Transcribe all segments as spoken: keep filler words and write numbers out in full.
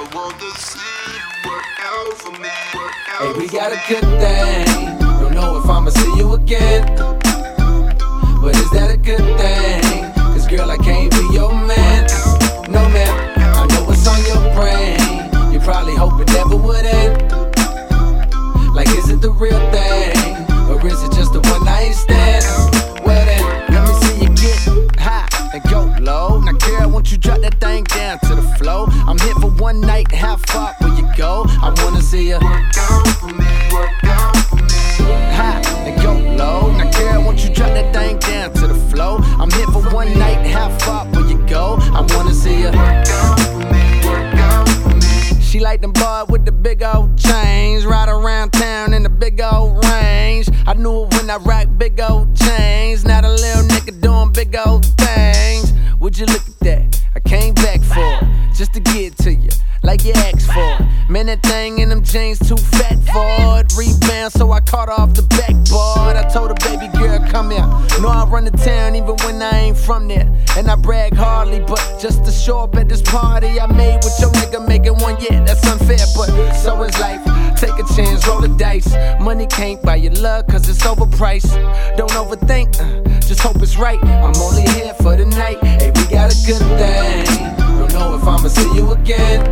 I want to see you work out for me. Work out Hey, we for got me. a good thing. Don't know if I'ma see you again, but is that a good thing? Cause girl, I can't be your man. No man, I know what's on your brain. You probably hope it never would end. Like, is it the real thing? Or is it just a one night stand? Well then, let me see you get high and go low. Now girl, won't you drop that thing down to the floor? I'm here for one night, how far will you go? I wanna see you Work out for me. Work out for me. high and go low. Now girl, won't you drop that thing down to the floor? I'm here for one night, how far will you go? I wanna see you Work out for me. Work out for me. She like them boys with the big old chains, ride around town in the big old range. I knew it when I rock big old chains. Now the little nigga doing big old things. Would you look at that? I came back for it, just to get to you, like you asked for it. Man, that thing in them jeans too fat for it. Rebound, so I caught her off the backboard. I told her, baby girl, come here. Know I run the town even when I ain't from there. And I brag hardly, but just to show up at this party I made with your nigga making one, yeah, that's unfair, but so is life. Take a chance, roll the dice. Money can't buy your love, cause it's overpriced. Don't overthink, uh, just hope it's right. I'm only here for the night. Hey, we got a good thing. Don't know if I'ma see you again,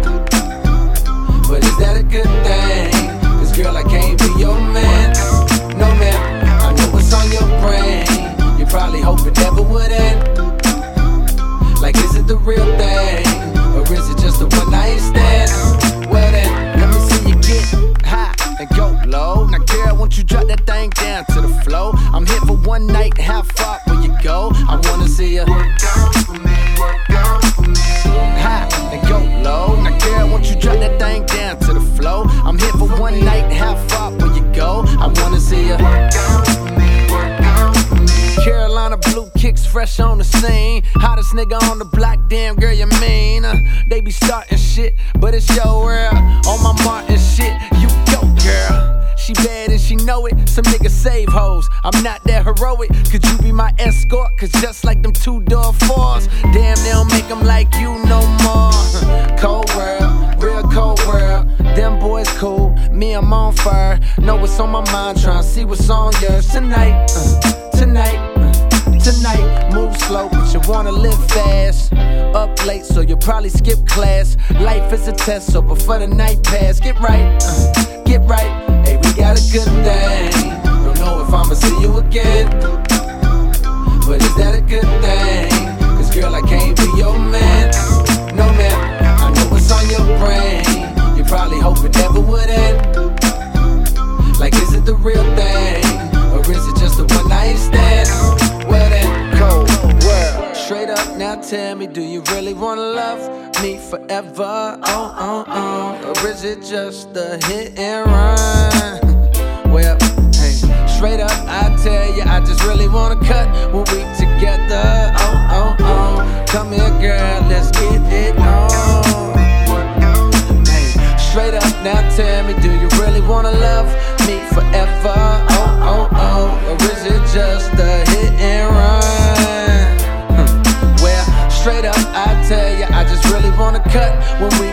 but is that a good thing? Cause girl, I can't be your man. No man, I know what's on your brain. You probably hope it never would end. Like, is it the real thing? Or is it just a one night stand? Well then, let me see you get high and go low. Now girl, won't you drop that thing down to the floor? I'm here for one night, how far will you go? I wanna see you Work out for me. Work out for me. high and go low. Now girl, won't you drop that thing down to the floor? I'm here for one night, how far will you go? I wanna see you Work out for me. Work out for me. Carolina blue kicks fresh on the scene. Hottest nigga on the block, damn girl, you mean? Uh, they be starting shit, but it's your world. On my Martin shit, you go, girl. She bad and she know it. Some niggas save hoes. I'm not that heroic. Could you be my escort? Cause just like them two door fours, damn, they don't make them like you no more. Cold world, real cold world. Them boys cool, me, I'm on fire. Know what's on my mind, tryna see what's on yours tonight. Uh, tonight, uh, tonight. Move slow, but you wanna live fast. Up late, so you'll probably skip class. Life is a test, so before the night pass, get right, uh, get right. Hey, we got a good thing. Don't know if I'ma see you again, but is that a good thing? Cause girl, I can't be your man. No man, I know what's on your brain. You probably hope it never would end. Like, is it the real thing? Or is it just a one night stand? Well then, cold world. Straight up, now tell me, do you really wanna love me forever? Oh, oh, oh. Or is it just a hit and run? Well, hey, straight up, I tell you, I just really wanna cut when we together. Oh, oh, oh. Come here, girl, let's get it on. Hey, straight up, now tell me, do you really wanna love me forever? Oh, oh, oh. Or is it just a hit and run? Hmm. Well, straight up, I tell you, I just really wanna cut when we